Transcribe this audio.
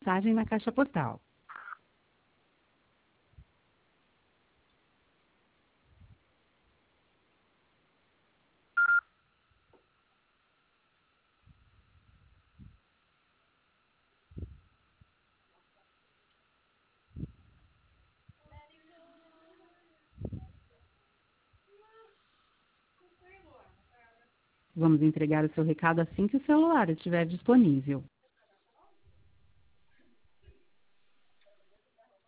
mensagem na caixa postal. Vamos entregar o seu recado assim que o celular estiver disponível.